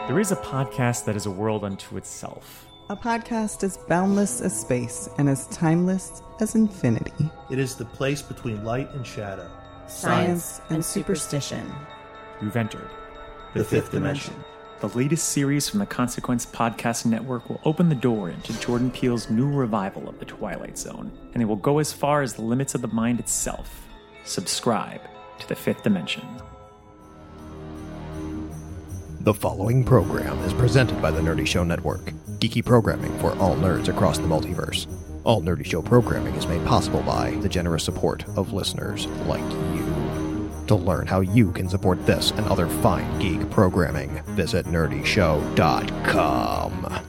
There is a podcast that is a world unto itself. A podcast as boundless as space and as timeless as infinity. It is the place between light and shadow. Science and superstition. You've entered The Fifth Dimension. The latest series from the Consequence Podcast Network will open the door into Jordan Peele's new revival of The Twilight Zone, and it will go as far as the limits of the mind itself. Subscribe to The Fifth Dimension. The following program is presented by the Nerdy Show Network, geeky programming for all nerds across the multiverse. All Nerdy Show programming is made possible by the generous support of listeners like you. To learn how you can support this and other fine geek programming, visit nerdyshow.com.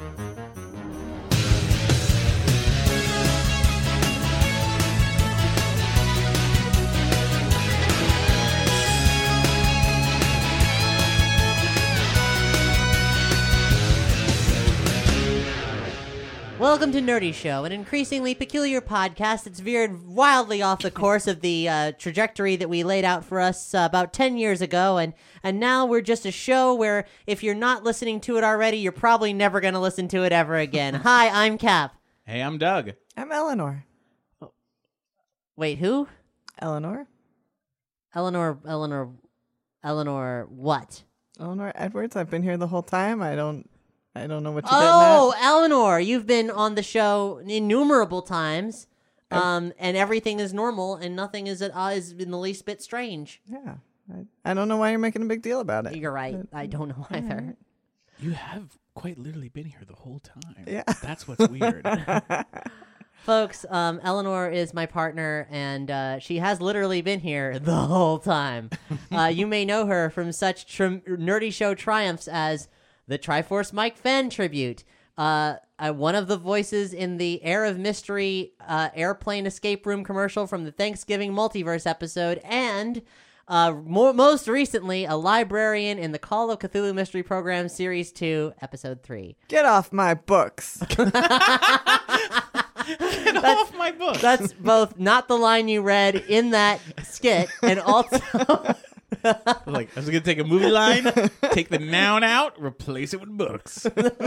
Welcome to Nerdy Show, an increasingly peculiar podcast that's veered wildly off the course of the trajectory that we laid out for us about 10 years ago, and now we're just a show where if you're not listening to it already, you're probably never going to listen to it ever again. Hi, I'm Cap. Hey, I'm Doug. I'm Eleanor. Wait, who? Eleanor? Eleanor what? Eleanor Edwards. I've been here the whole time. I don't know what you're Oh, Eleanor, you've been on the show innumerable times, and everything is normal, and nothing is in the least bit strange. getting at. Yeah. I don't know why you're making a big deal about it. You're right. I don't know either. You have quite literally been here the whole time. Yeah. That's what's weird. Folks, Eleanor is my partner, and she has literally been here the whole time. You may know her from such nerdy show triumphs as the Triforce Mike Fenn tribute, one of the voices in the Air of Mystery airplane escape room commercial from the Thanksgiving Multiverse episode, and most recently, a librarian in the Call of Cthulhu Mystery Program Series 2, Episode 3. Get off my books. Get off my book. That's both not the line you read in that skit, and also... I was going to take a movie line, take the noun out, replace it with books.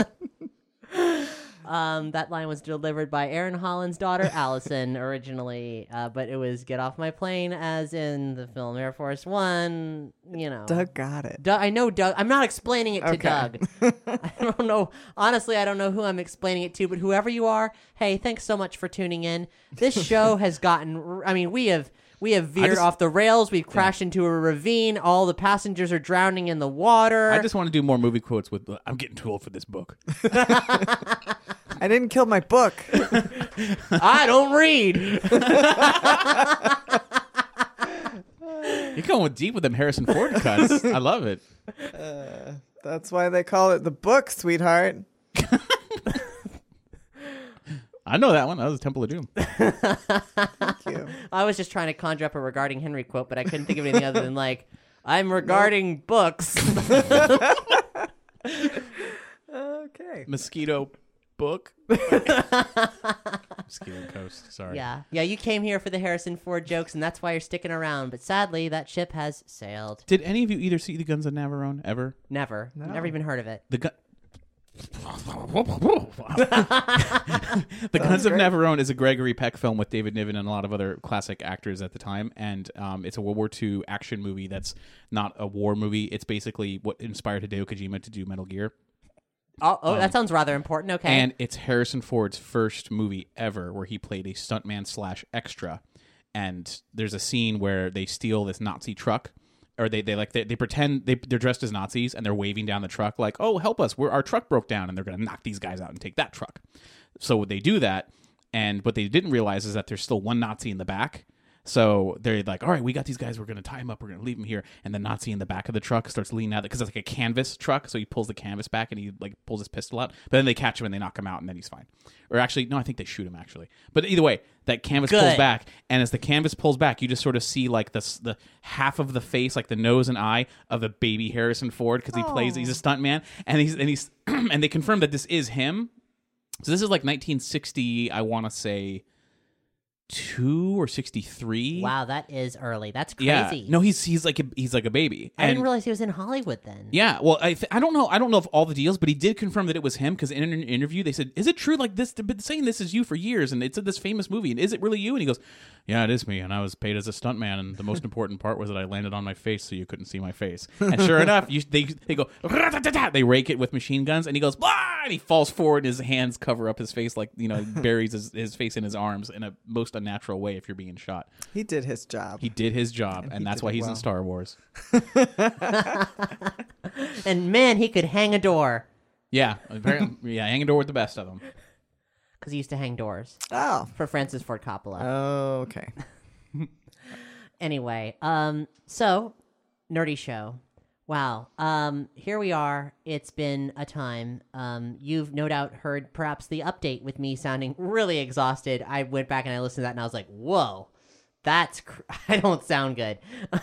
That line was delivered by Aaron Holland's daughter, Allison, originally, but it was Get Off My Plane, as in the film Air Force One, you know. Doug got it. I know Doug. I'm not explaining it to Okay. Doug. I don't know. Honestly, I don't know who I'm explaining it to, but whoever you are, hey, thanks so much for tuning in. This show has gotten, we have veered off the rails. We've crashed into a ravine. All the passengers are drowning in the water. I just want to do more movie quotes with, I'm getting too old for this book. I didn't kill my book. I don't read. You're going deep with them Harrison Ford cuts. I love it. That's why they call it the book, sweetheart. I know that one. That was Temple of Doom. Thank you. I was just trying to conjure up a regarding Henry quote, but I couldn't think of anything other than I'm regarding books. Okay. Mosquito book. Mosquito Coast. Sorry. Yeah, you came here for the Harrison Ford jokes, and that's why you're sticking around. But sadly, that ship has sailed. Did any of you either see The Guns of Navarone ever? Never even heard of it. The Guns of Navarone is a Gregory Peck film with David Niven and a lot of other classic actors at the time, and it's a World War II action movie that's not a war movie. It's basically what inspired Hideo Kojima to do Metal Gear. Oh, that sounds rather important. Okay. And it's Harrison Ford's first movie ever where he played a stuntman / extra, and there's a scene where they steal this Nazi truck. Or they pretend they're dressed as Nazis and they're waving down the truck like, oh, help us, our truck broke down, and they're going to knock these guys out and take that truck. So they do that, and what they didn't realize is that there's still one Nazi in the back. So they're like, all right, we got these guys, we're going to tie them up, we're going to leave them here. And the Nazi in the back of the truck starts leaning out, because it's like a canvas truck, so he pulls the canvas back and he pulls his pistol out. But then they catch him and they knock him out, and then he's fine. Or actually, no, I think they shoot him, actually. But either way, that canvas pulls back, and as the canvas pulls back, you just sort of see the half of the face, like the nose and eye of the baby Harrison Ford, because he's a stuntman, and he's and they confirm that this is him. So this is 1960, I want to say 62 or 63. Wow, that is early. That's crazy. Yeah. No, he's like a baby. I didn't realize he was in Hollywood then. Yeah, well, I don't know if all the deals, but he did confirm that it was him because in an interview they said, "Is it true? Like this, they've been saying this is you for years, and it's this famous movie, and is it really you?" And he goes, "Yeah, it is me, and I was paid as a stuntman, and the most important part was that I landed on my face so you couldn't see my face." And sure enough, they go, they rake it with machine guns, and he goes, "Blah!" and he falls forward, and his hands cover up his face like buries his face in his arms in a most unnatural way if you're being shot. He did his job. He did his job, and that's why he's in Star Wars. And man, he could hang a door. Yeah, apparently, yeah, hang a door with the best of them. Because he used to hang doors Oh. for Francis Ford Coppola. Okay. Anyway, so Nerdy Show. Wow. Here we are. It's been a time. You've no doubt heard perhaps the update with me sounding really exhausted. I went back and I listened to that and I was like, whoa, I don't sound good.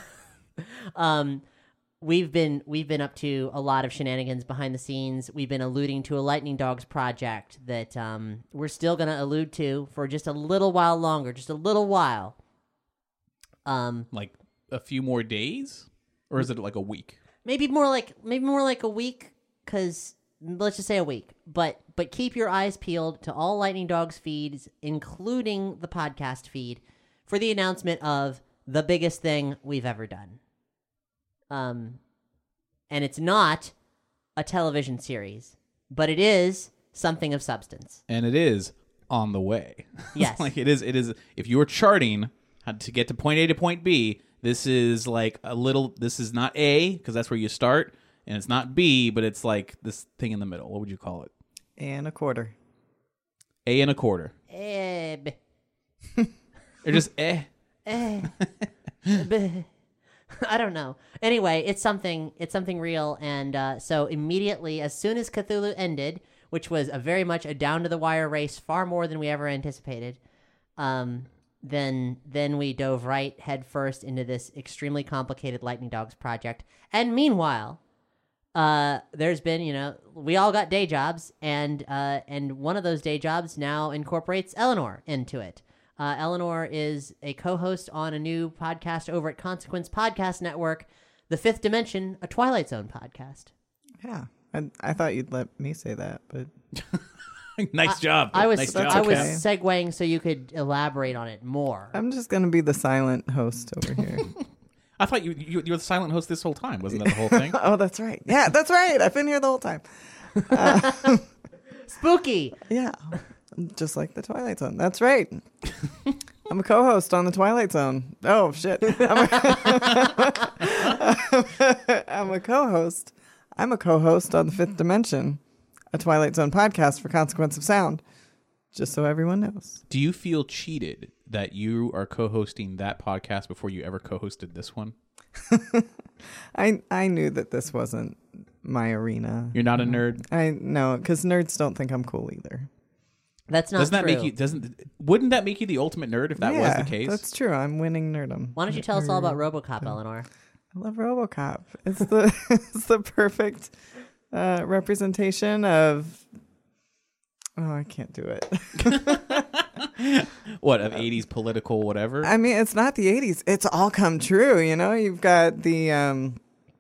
We've been up to a lot of shenanigans behind the scenes. We've been alluding to a Lightning Dogs project that we're still going to allude to for just a little while longer, just a little while. Like a few more days, or is it like a week? Maybe more like a week, because let's just say a week. But keep your eyes peeled to all Lightning Dogs feeds, including the podcast feed, for the announcement of the biggest thing we've ever done. And it's not a television series, but it is something of substance. And it is on the way. Yes. Like it is. If you were charting how to get to point A to point B, this is like this is not A, because that's where you start, and it's not B, but it's like this thing in the middle. What would you call it? And a quarter. A and a quarter. Or just eh. I don't know. Anyway, it's something real, and so immediately, as soon as Cthulhu ended, which was a very much a down-to-the-wire race, far more than we ever anticipated, then we dove right headfirst into this extremely complicated Lightning Dogs project. And meanwhile, there's been, we all got day jobs, and one of those day jobs now incorporates Eleanor into it. Eleanor is a co-host on a new podcast over at Consequence Podcast Network, The Fifth Dimension, a Twilight Zone podcast. Yeah. I thought you'd let me say that, but... Nice job. I was nice job. I was segueing so you could elaborate on it more. I'm just going to be the silent host over here. I thought you were the silent host this whole time. Wasn't that the whole thing? Oh, that's right. Yeah, that's right. I've been here the whole time. Spooky. Yeah. Just like the Twilight Zone. That's right. I'm a co-host on the Twilight Zone. Oh, shit. I'm a co-host. I'm a co-host on The Fifth Dimension, a Twilight Zone podcast for Consequence of Sound. Just so everyone knows. Do you feel cheated that you are co-hosting that podcast before you ever co-hosted this one? I knew that this wasn't my arena. You're not a nerd? I know, because nerds don't think I'm cool either. That's not Doesn't that true. make you? Wouldn't that make you the ultimate nerd if that was the case? That's true. I'm winning nerdom. Why don't you tell us all about RoboCop, Eleanor? I love RoboCop. It's the perfect representation of. Oh, I can't do it. What, of 80s political whatever? I mean, it's not the 80s. It's all come true. You've got the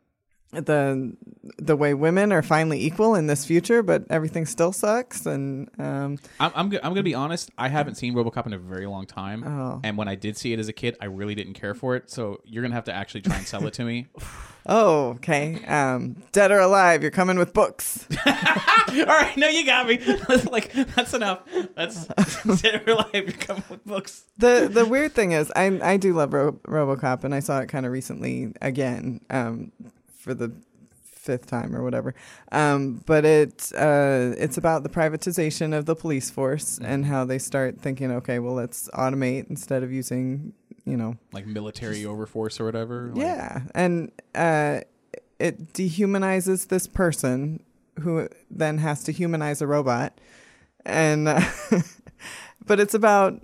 way women are finally equal in this future, but everything still sucks. And I'm gonna be honest. I haven't seen RoboCop in a very long time, and when I did see it as a kid, I really didn't care for it. So you're gonna have to actually try and sell it to me. Oh, okay. Dead or alive, you're coming with books. All right, no, you got me. That's enough. That's Dead or Alive. You're coming with books. The weird thing is, I do love RoboCop, and I saw it kind of recently again. For the fifth time or whatever. But it's about the privatization of the police force and how they start thinking, okay, well, let's automate instead of using, like military overforce or whatever. Yeah. And it dehumanizes this person who then has to humanize a robot. And but it's about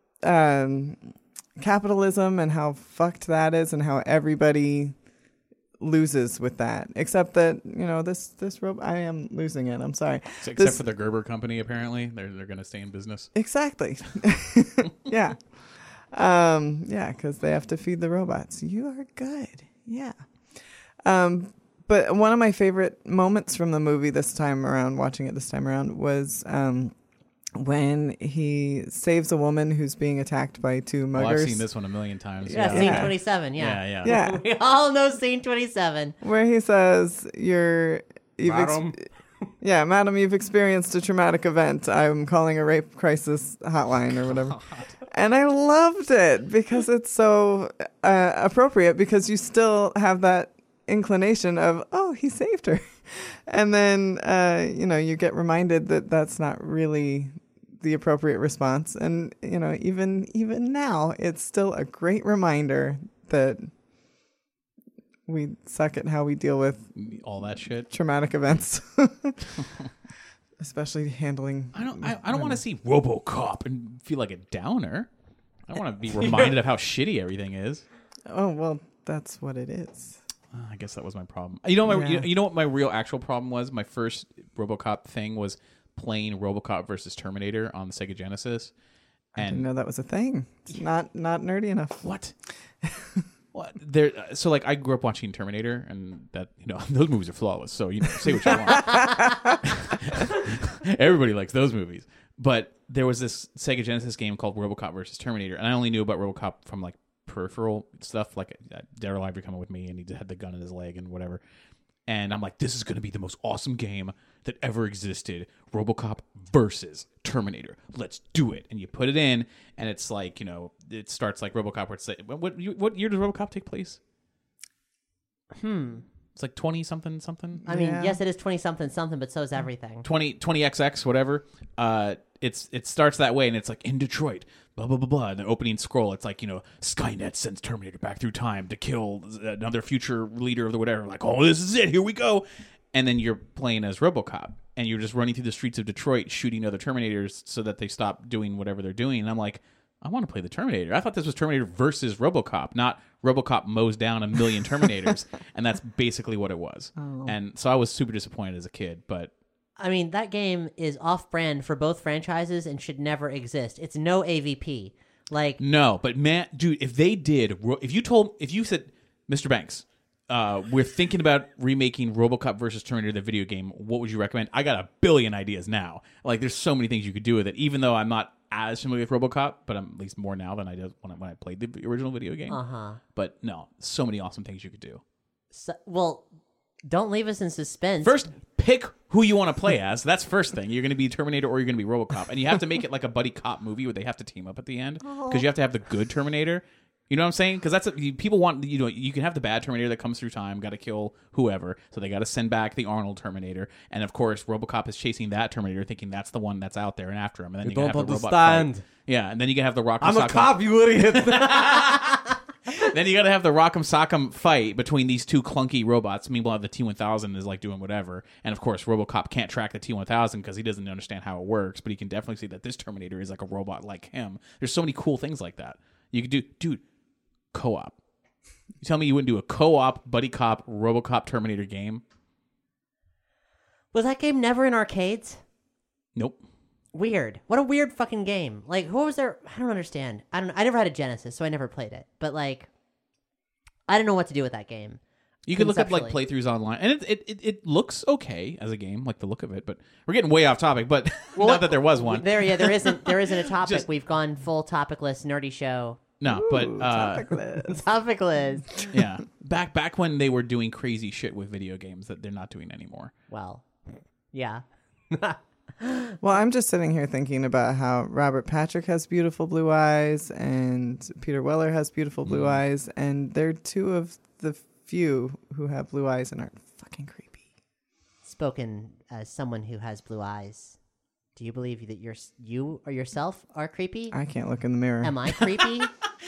capitalism and how fucked that is and how everybody loses with that, except that this robot, I am losing it. I'm sorry. Except for the Gerber company, apparently they're going to stay in business. Exactly. Yeah. Yeah, because they have to feed the robots. You are good. Yeah. But one of my favorite moments from the movie watching it this time around, was when he saves a woman who's being attacked by two muggers. I've seen this one a million times. Yeah, scene 27, Yeah. Yeah. We all know scene 27. Where he says, Madam, you've experienced a traumatic event. I'm calling a rape crisis hotline or whatever. And I loved it because it's so appropriate, because you still have that inclination of, oh, he saved her. And then, you get reminded that that's not really the appropriate response. And, even now, it's still a great reminder that we suck at how we deal with all that shit, traumatic events, especially handling. I don't want to see RoboCop and feel like a downer. I want to be reminded of how shitty everything is. Oh well, that's what it is. I guess that was my problem. You know what my real actual problem was? My first RoboCop thing was playing RoboCop versus Terminator on the Sega Genesis. I didn't know that was a thing. It's not nerdy enough. What? What? So I grew up watching Terminator, and that those movies are flawless. So say what you want. Everybody likes those movies. But there was this Sega Genesis game called RoboCop versus Terminator, and I only knew about RoboCop from peripheral stuff, like Dead or Alive You're Coming With Me, and he had the gun in his leg and whatever. And I'm like, this is going to be the most awesome game that ever existed. RoboCop versus Terminator. Let's do it. And you put it in, and it's it starts like RoboCop. Where it's what year does RoboCop take place? It's like 20-something. I mean, yes, it is 20-something, but so is everything. 20XX, whatever. It starts that way, and it's like in Detroit, blah blah blah blah. And the opening scroll, it's like Skynet sends Terminator back through time to kill another future leader of the whatever. Like, oh, this is it. Here we go. And then you're playing as RoboCop, and you're just running through the streets of Detroit, shooting other Terminators so that they stop doing whatever they're doing. And I'm like, I want to play the Terminator. I thought this was Terminator versus RoboCop, not RoboCop mows down a million Terminators. And that's basically what it was. Oh. And so I was super disappointed as a kid, but. I mean, that game is off-brand for both franchises and should never exist. It's no AVP. No, but man, dude, if you said, Mr. Banks, we're thinking about remaking RoboCop versus Terminator, the video game, what would you recommend? I got a billion ideas now. There's so many things you could do with it, even though I'm not as familiar with RoboCop, but I'm at least more now than I did when I played the original video game. But no, so many awesome things you could do. Well, don't leave us in suspense. First, pick who you want to play as. That's first thing. You're going to be Terminator or you're going to be RoboCop. And you have to make it like a buddy cop movie where they have to team up at the end. Because you have to have the good Terminator. You know what I'm saying? Because people want, you can have the bad Terminator that comes through time, got to kill whoever. So they got to send back the Arnold Terminator. And of course, RoboCop is chasing that Terminator, thinking that's the one that's out there and after him. And then you can have the robot fight. Yeah, and then you can have the Rock'em I'm a cop, you idiot. Then you got to have the Rock'em Sock'em fight between these two clunky robots. Meanwhile, the T-1000 is doing whatever. And of course, RoboCop can't track the T-1000 because he doesn't understand how it works. But he can definitely see that this Terminator is like a robot like him. There's so many cool things like that. You could do, dude, co-op. You tell me you wouldn't do a co-op, buddy cop, RoboCop Terminator game? Was that game never in arcades? Nope. Weird. What a weird fucking game. What was there? I don't understand. I never had a Genesis, so I never played it. But I don't know what to do with that game. You could look up playthroughs online, and it looks okay as a game, the look of it. But we're getting way off topic. But not that there was one. There isn't a topic. We've gone full topicless nerdy show. No, but topicless. Yeah, back when they were doing crazy shit with video games that they're not doing anymore. Well, yeah. Well, I'm just sitting here thinking about how Robert Patrick has beautiful blue eyes and Peter Weller has beautiful blue eyes, and they're two of the few who have blue eyes and aren't fucking creepy. Spoken as someone who has blue eyes, do you believe that you or yourself are creepy? I can't look in the mirror. Am I creepy?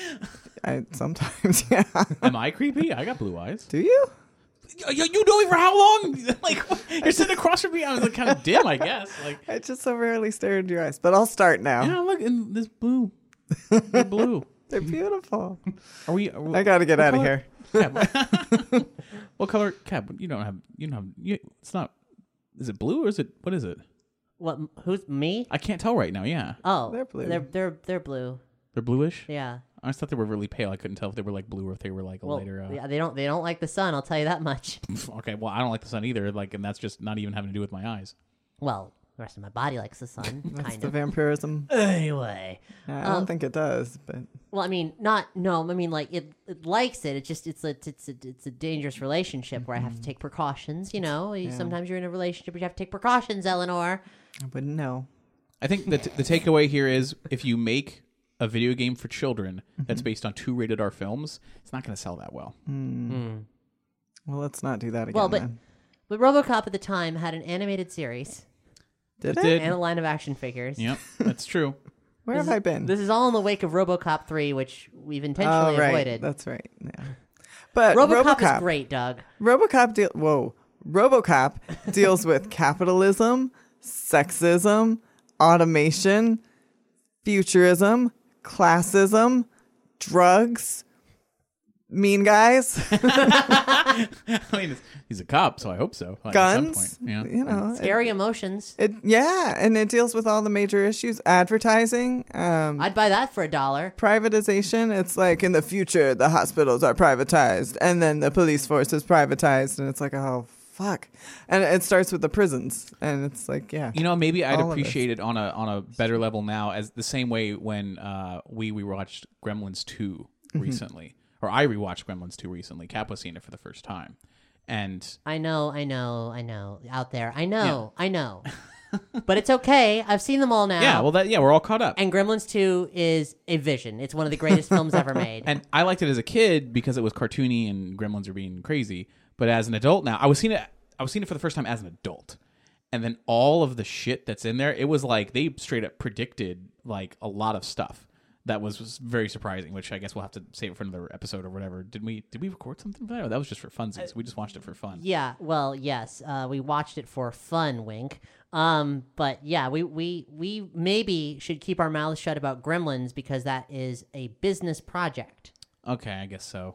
Sometimes, yeah. Am I creepy? I got blue eyes. Do you? You know me for how long? You're sitting across from me. I was kind of dim, I guess. I just so rarely stare into your eyes. But I'll start now. Yeah, look, in this blue. They're blue. They're beautiful. Are we I got to get out of here. Cab, what color? Cab, you don't have. It's not. Is it blue or is it? What is it? What? Who's me? I can't tell right now. Yeah. Oh, they're blue. They're blue. They're bluish. Yeah. I just thought they were really pale. I couldn't tell if they were like blue or if they were like a lighter. Yeah, they don't like the sun. I'll tell you that much. Okay, well, I don't like the sun either. Like, and that's just not even having to do with my eyes. Well, the rest of my body likes the sun, That's kind the of. vampirism. Anyway, I don't think it does, but well, I mean, like it likes it. It's a dangerous relationship where I have to take precautions. You know, sometimes you're in a relationship where you have to take precautions, Eleanor. I wouldn't know. I think the takeaway here is if you make a video game for children that's based on 2 rated R films, it's not going to sell that well. Well, let's not do that again. Well, then. but RoboCop at the time had an animated series Did It it? did. and a line of action figures. Yep, that's true. Where have I been? This is all in the wake of RoboCop 3, which we've intentionally right. avoided. That's right. Yeah. But RoboCop is great, Doug. RoboCop deals with capitalism, sexism, automation, futurism, classism, drugs, mean guys, I mean, he's a cop, so I hope so. Like, at some guns. point. Yeah. You know, Scary emotions. and it deals with all the major issues. Advertising, I'd buy that for $1. privatization. It's like in the future the hospitals are privatized, and then the police force is privatized, and it's like, oh fuck. And it starts with the prisons, and it's like, yeah. You know, maybe I'd All of appreciate it on a better level now, as the same way when we watched Gremlins 2 recently, or I rewatched Gremlins 2 recently. Cap was seeing it for the first time, and I know. Out there. I know. But it's okay. I've seen them all now. we're all caught up. And Gremlins 2 is a vision. It's one of the greatest films ever made. And I liked it as a kid because it was cartoony and Gremlins are being crazy. But as an adult now, I was seeing it for the first time as an adult. And then all of the shit that's in there, it was like they straight up predicted like a lot of stuff that was very surprising, which I guess we'll have to save it for another episode or whatever. Did we record something for that? Or that was just for funsies. We just watched it for fun. Yeah, well, yes. We watched it for fun, wink. But yeah, we maybe should keep our mouths shut about Gremlins because that is a business project. Okay, I guess so.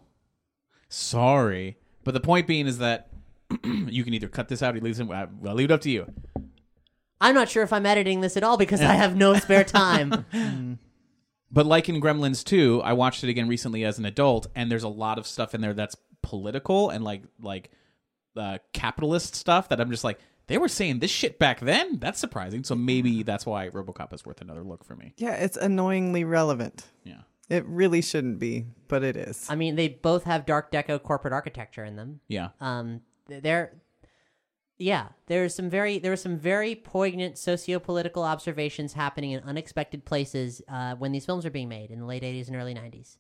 Sorry. But the point being is that you can either cut this out or leave it. I'll leave it up to you. I'm not sure if I'm editing this at all because I have no spare time. But like in Gremlins 2, I watched it again recently as an adult, and there's a lot of stuff in there that's political and like capitalist stuff that I'm just like, they were saying this shit back then? That's surprising. So maybe that's why RoboCop is worth another look for me. Yeah, it's annoyingly relevant. Yeah. It really shouldn't be, but it is. I mean, they both have dark deco corporate architecture in them. Yeah. There were some very poignant socio-political observations happening in unexpected places when these films were being made in the late 80s and early 90s.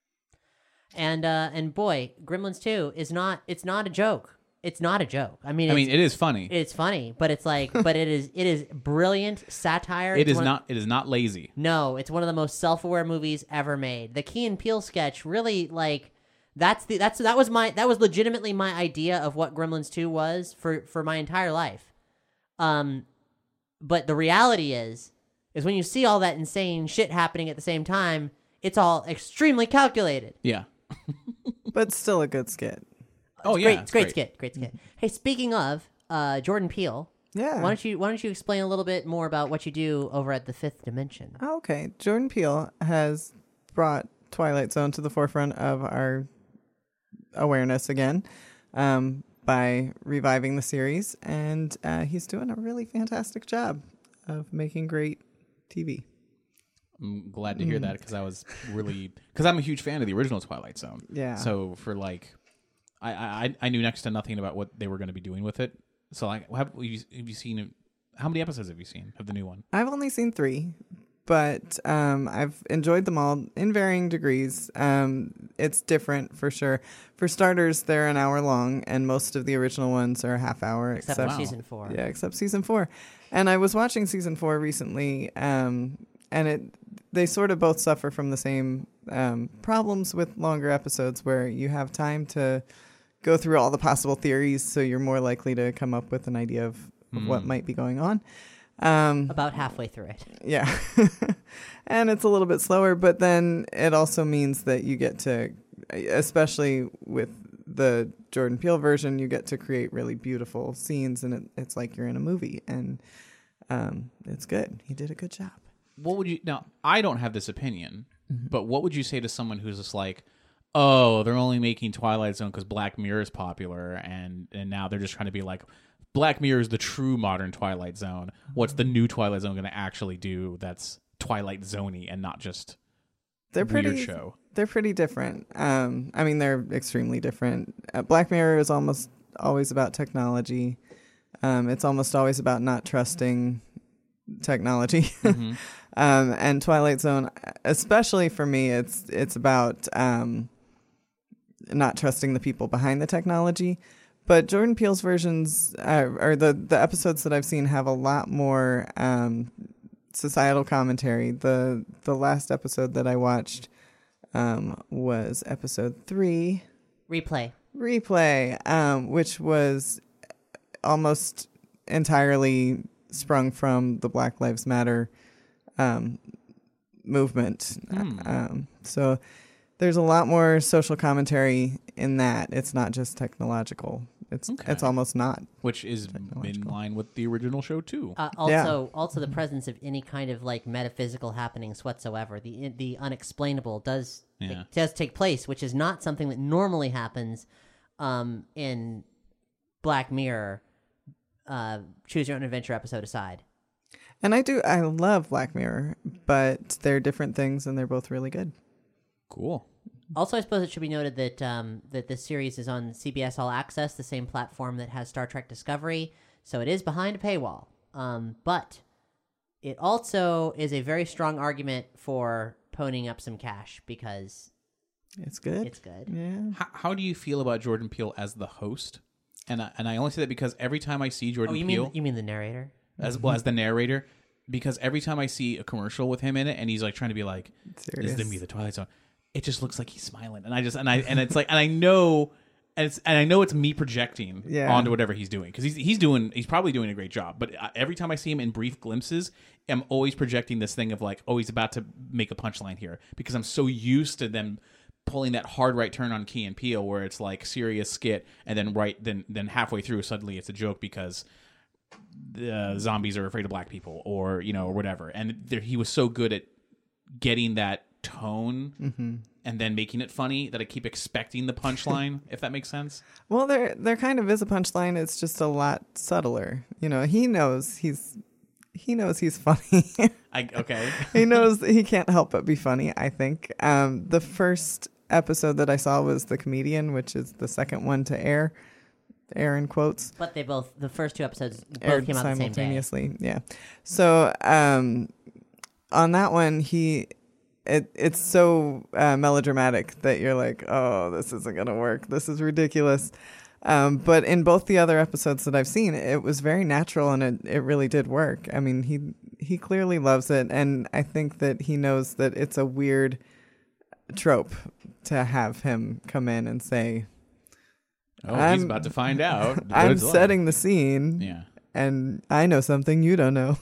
And boy, Gremlins 2 it's not a joke. It's not a joke. I mean, it is funny. It's funny, but it's like, but it is brilliant satire. It is not lazy. No, it's one of the most self-aware movies ever made. The Key and Peele sketch really like that was legitimately my idea of what Gremlins 2 was for my entire life. But the reality is when you see all that insane shit happening at the same time, it's all extremely calculated. Yeah. But still a good skit. Great skit. Hey, speaking of Jordan Peele, Yeah. why don't you explain a little bit more about what you do over at the Fifth Dimension? Okay. Jordan Peele has brought Twilight Zone to the forefront of our awareness again by reviving the series, and he's doing a really fantastic job of making great TV. I'm glad to hear that because I'm a huge fan of the original Twilight Zone. Yeah. So for like, I knew next to nothing about what they were going to be doing with it. So like, have you seen it? How many episodes have you seen of the new one? I've only seen 3, but I've enjoyed them all in varying degrees. It's different for sure. For starters, they're an hour long, and most of the original ones are a half hour. Except for season 4. Yeah, except season 4. And I was watching season 4 recently, and they sort of both suffer from the same problems with longer episodes where you have time to go through all the possible theories, so you're more likely to come up with an idea of what might be going on. About halfway through it. Yeah. And it's a little bit slower, but then it also means that you get to, especially with the Jordan Peele version, you get to create really beautiful scenes, and it's like you're in a movie, and it's good. He did a good job. What would you now? I don't have this opinion, But what would you say to someone who's just like, oh, they're only making Twilight Zone because Black Mirror is popular, and now they're just trying to be like, Black Mirror is the true modern Twilight Zone. What's the new Twilight Zone going to actually do that's Twilight Zone-y and not just weird show? They're pretty different. I mean, they're extremely different. Black Mirror is almost always about technology. It's almost always about not trusting technology. Mm-hmm. And Twilight Zone, especially for me, it's about not trusting the people behind the technology. But Jordan Peele's versions, or the episodes that I've seen, have a lot more societal commentary. The last episode that I watched was episode 3, Replay, which was almost entirely sprung from the Black Lives Matter movement. So there's a lot more social commentary in that. It's not just technological. It's almost not. Which is in line with the original show too. Also the presence of any kind of like metaphysical happenings whatsoever. The unexplainable does take place, which is not something that normally happens in Black Mirror. Choose Your Own Adventure episode aside. And I love Black Mirror, but they're different things and they're both really good. Cool. Also, I suppose it should be noted that that this series is on CBS All Access, the same platform that has Star Trek Discovery, so it is behind a paywall. But it also is a very strong argument for ponying up some cash because it's good. It's good. Yeah. How do you feel about Jordan Peele as the host? And I only say that because every time I see Jordan Peele, you mean the narrator as well as the narrator, because every time I see a commercial with him in it, and he's like trying to be like, serious. "This is me, the Twilight Zone." It just looks like he's smiling, and I know it's me projecting onto whatever he's doing because he's probably doing a great job. But every time I see him in brief glimpses, I'm always projecting this thing of like, oh, he's about to make a punchline here because I'm so used to them pulling that hard right turn on Key and Peele where it's like serious skit, and then halfway through suddenly it's a joke because the zombies are afraid of black people or or whatever. And he was so good at getting that tone and then making it funny that I keep expecting the punchline, if that makes sense. Well, there kind of is a punchline. It's just a lot subtler. He knows he's funny. Okay. He knows he can't help but be funny, I think. The first episode that I saw was The Comedian, which is the second one to air in quotes. But the first two episodes aired came out simultaneously. The same day. Yeah. So on that one, it's so melodramatic that you're like, oh, this isn't going to work. This is ridiculous. But in both the other episodes that I've seen, it was very natural and it really did work. I mean, he clearly loves it. And I think that he knows that it's a weird trope to have him come in and say, he's about to find out. I'm setting the scene. Yeah. And I know something you don't know.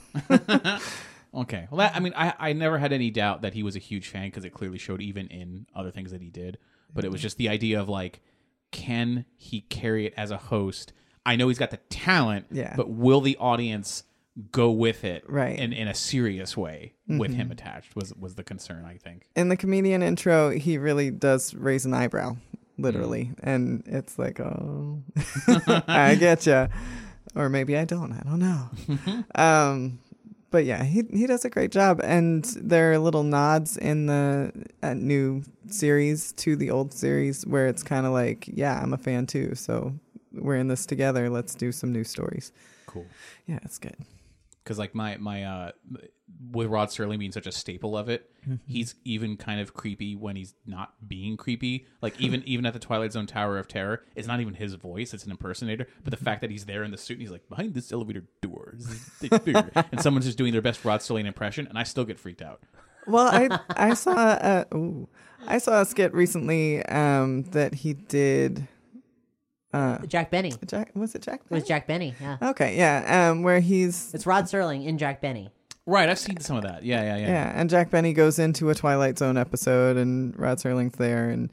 Okay. Well, I never had any doubt that he was a huge fan because it clearly showed even in other things that he did. But it was just the idea of like, can he carry it as a host? I know he's got the talent, but will the audience go with it in a serious way with him attached was the concern, I think. In the Comedian intro, he really does raise an eyebrow, literally. And it's like, oh, I get you. Or maybe I don't. I don't know. But yeah, he does a great job. And there are little nods in the new series to the old series where it's kind of like, yeah, I'm a fan too. So we're in this together. Let's do some new stories. Cool. Yeah, it's good. Because like my with Rod Serling being such a staple of it, he's even kind of creepy when he's not being creepy. Like even at the Twilight Zone Tower of Terror, it's not even his voice; it's an impersonator. But the fact that he's there in the suit and he's like behind this elevator door, and someone's just doing their best Rod Serling impression, and I still get freaked out. Well, I saw a skit recently that he did. Jack Benny. Was it Jack Benny? It was Jack Benny, yeah. Okay, yeah. Where it's Rod Serling in Jack Benny. Right, I've seen some of that. Yeah. Yeah, and Jack Benny goes into a Twilight Zone episode, and Rod Serling's there, and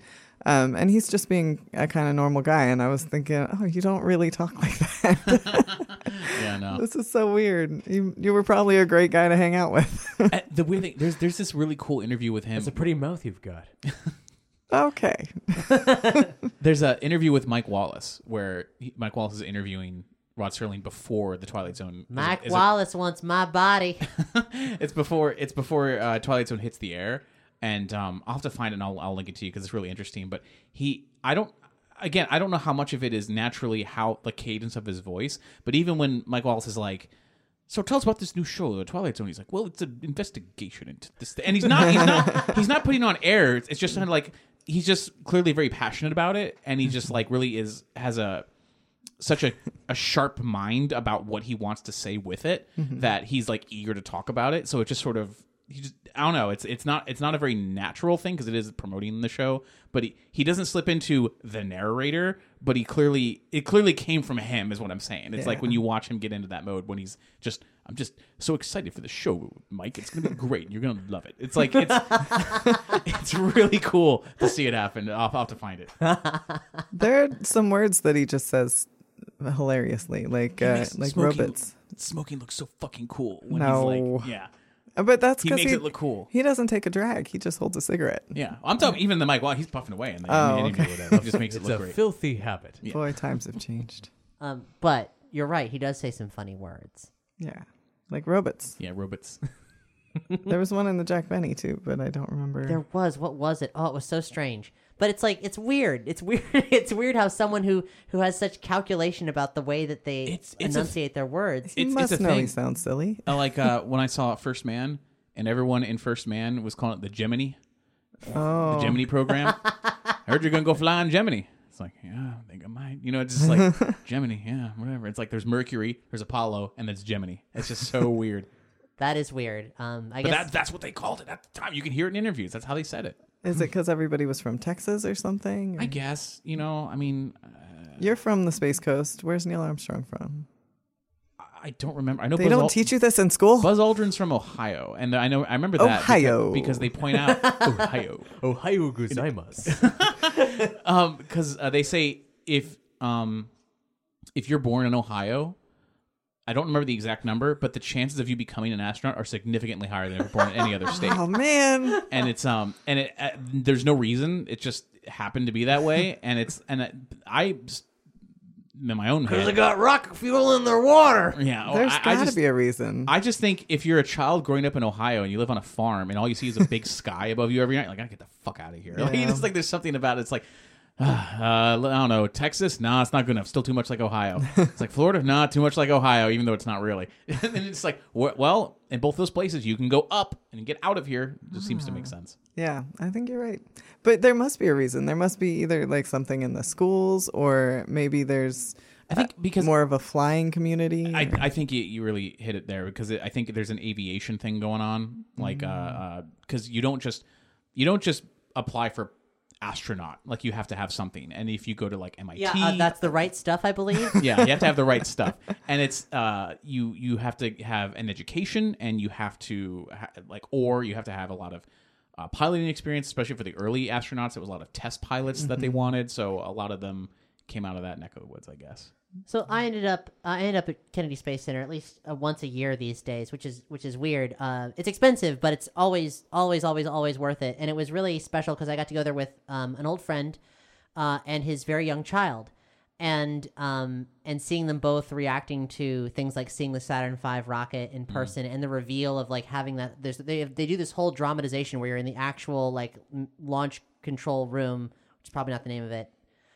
And he's just being a kind of normal guy. And I was thinking, oh, you don't really talk like that. Yeah, no. This is so weird. You were probably a great guy to hang out with. The weird thing, there's this really cool interview with him. It's a pretty mouth you've got. Okay. There's an interview with Mike Wallace where Mike Wallace is interviewing Rod Serling before the Twilight Zone. Mike Wallace wants my body. It's before Twilight Zone hits the air, and I'll have to find it and I'll link it to you because it's really interesting. But I don't know how much of it is naturally how the cadence of his voice, but even when Mike Wallace is like, so tell us about this new show, The Twilight Zone. He's like, well, it's an investigation into this, and he's not putting on air. It's just kind of like he's just clearly very passionate about it, and he just like really has such a sharp mind about what he wants to say with it that he's like eager to talk about it. So it just sort of I don't know. It's not a very natural thing because it is promoting the show, but he doesn't slip into the narrator. But it clearly came from him, is what I'm saying. It's like when you watch him get into that mode when he's I'm just so excited for the show, Mike. It's gonna be great. You're gonna love it. It's like it's really cool to see it happen. I'll have to find it. There are some words that he just says hilariously, like robots. Smoking looks so fucking cool. When No. he's like, yeah. But that's He because makes it look cool. He doesn't take a drag. He just holds a cigarette. Yeah, I'm talking even the Mike. Well, he's puffing away, and okay. It just makes it It's look a great. filthy habit. Yeah. Boy, times have changed. But you're right. He does say some funny words. Yeah, like robots. Yeah, robots. There was one in the Jack Benny too, but I don't remember. There was. What was it? Oh, it was so strange. But it's like it's weird. It's weird. It's weird how someone who has such calculation about the way that they It's enunciate their words. He it's must a know thing. he sounds silly. Like when I saw First Man, and everyone in First Man was calling it the Gemini. Oh, The Gemini program. I heard you're gonna go fly on Gemini. It's like, yeah, I think I might. You know, it's just like Gemini, yeah, whatever. It's like there's Mercury, there's Apollo, and there's Gemini. It's just so weird. That is weird. I But guess that's what they called it at the time. You can hear it in interviews. That's how they said it. is it because everybody was from Texas or something? I guess. You know, I mean, You're from the Space Coast. Where's Neil Armstrong from? I don't remember. I know They don't teach you this in school. Buzz Aldrin's from Ohio, and I remember that Ohio. because they point out Ohio. Ohio gozaimasu. Because they say if you're born in Ohio, I don't remember the exact number, but the chances of you becoming an astronaut are significantly higher than if you're born in any other state. Oh man, And it's there's no reason. It just happened to be that way, I just, in my own head, got rocket fuel in their water. yeah. there's I got to just be a reason. I just think if you're a child growing up in Ohio and you live on a farm and all you see is a big sky above you every night, like, I get the fuck out of here. Like, Yeah. it's like there's something about it. It's like, I don't know, Texas? Nah, it's not good enough. Still too much like Ohio. It's like Florida? Nah, too much like Ohio, even though it's not really. And then it's like, well, in both those places, you can go up and get out of here. It just seems to make sense. Yeah, I think you're right. But there must be a reason. There must be either like something in the schools, or maybe there's I think because more of a flying community. I think you really hit it there because I think there's an aviation thing going on, like because you don't just apply for astronaut, like you have to have something, and if you go to like MIT, that's the right stuff, I believe. yeah, you have to have the right stuff, and it's you have to have an education, and you have to or you have to have a lot of piloting experience, especially for the early astronauts. It was a lot of test pilots that they wanted, so a lot of them came out of that neck of the woods, I guess. So I ended up at Kennedy Space Center at least once a year these days, which is weird. It's expensive, but it's always worth it. And it was really special because I got to go there with an old friend and his very young child, and seeing them both reacting to things like seeing the Saturn V rocket in person and the reveal of like having that. They do this whole dramatization where you're in the actual like launch control room, which is probably not the name of it,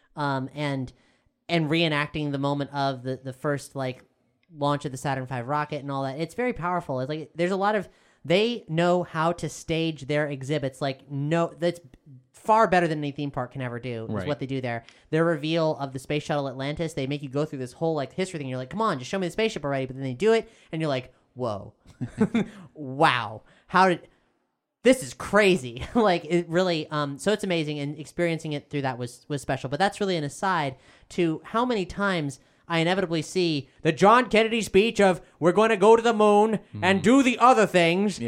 and reenacting the moment of the first like launch of the Saturn V rocket and all that. It's very powerful. It's like there's a lot of, they know how to stage their exhibits. Like, no, that's far better than any theme park can ever do, is Right. what they do there. Their reveal of the space shuttle Atlantis, they make you go through this whole like history thing. You're like, come on, just show me the spaceship already. But then they do it and you're like, whoa, wow. This is crazy. Like, it really, so it's amazing, and experiencing it through that was special. But that's really an aside to how many times I inevitably see the John Kennedy speech of "We're going to go to the moon and do the other things,"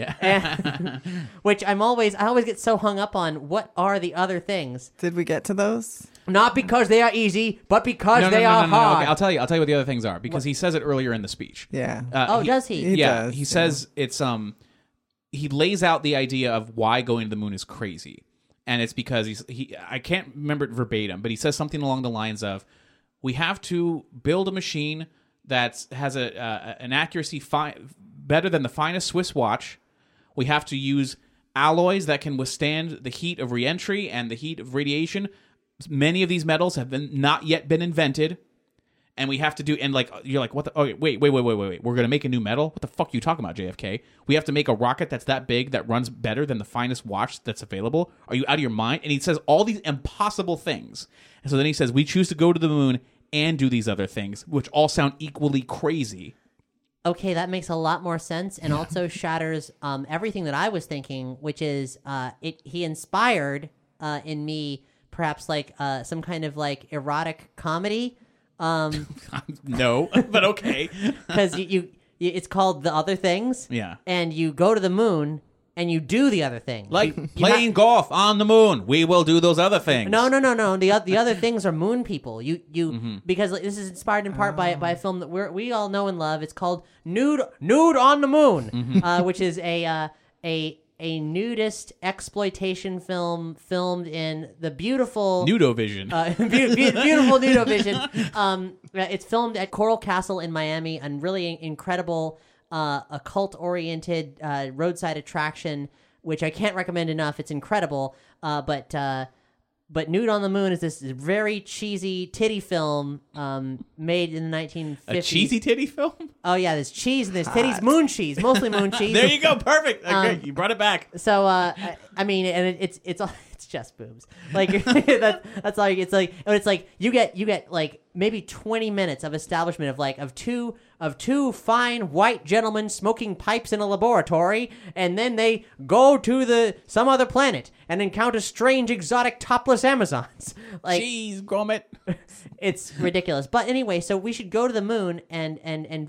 which I always get so hung up on. What are the other things? Did we get to those? Not because they are easy, but because they are no. hard. Okay, I'll tell you what the other things are because he says it earlier in the speech. Yeah. Does he? He does, He says it's he lays out the idea of why going to the moon is crazy, and it's because I can't remember it verbatim, but he says something along the lines of, we have to build a machine that has an accuracy better than the finest Swiss watch. We have to use alloys that can withstand the heat of reentry and the heat of radiation. Many of these metals have not yet been invented. And we have to do, and like, you're like, what the, okay, wait. We're going to make a new metal? What the fuck are you talking about, JFK? We have to make a rocket that's that big that runs better than the finest watch that's available? Are you out of your mind? And he says all these impossible things. And so then he says, we choose to go to the moon and do these other things, which all sound equally crazy. Okay, that makes a lot more sense, and also shatters everything that I was thinking, which is he inspired in me perhaps like some kind of like erotic comedy. No, but okay. Because it's called The Other Things. Yeah. And you go to the moon and you do the other things. Like playing golf on the moon. We will do those other things. No. The other things are moon people. Because this is inspired in part by a film that we all know and love. It's called Nude on the Moon, which is a nudist exploitation film filmed in the beautiful Nudovision. beautiful Nudovision. It's filmed at Coral Castle in Miami, and really incredible occult-oriented roadside attraction, which I can't recommend enough. It's incredible. But Nude on the Moon is this very cheesy titty film made in the 1950s. A cheesy titty film? Oh, yeah, there's cheese and there's titties. Moon cheese, mostly moon cheese. There you go. Perfect. Okay, you brought it back. So, I mean, and it's just boobs. Like that's like it's like you get like maybe 20 minutes of establishment of two fine white gentlemen smoking pipes in a laboratory, and then they go to some other planet and encounter strange exotic topless Amazons. Like, Jeez, grommet. it's ridiculous. But anyway, so we should go to the moon, and